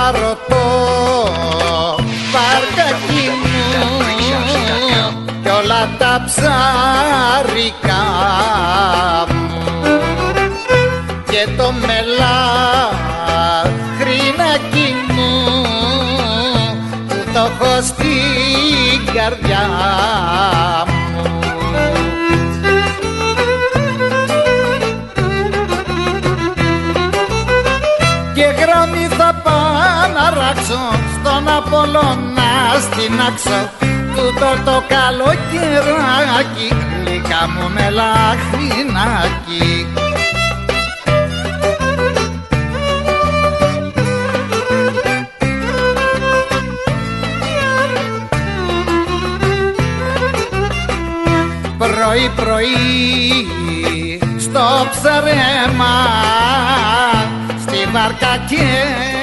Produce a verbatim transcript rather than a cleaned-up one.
πάρω το βαρκάκι μου κι όλα τα ψάρικα μου και το μελαχρινάκι μου που το έχω στην καρδιά μου. Και γράμμη θα πάω να ράξω στον Απόλλωνα στην άξο τούτο το καλοκαιράκι γλυκά μου μελαχρινάκι. Πρωί πρωί στο ψαρέμα στη βάρκα και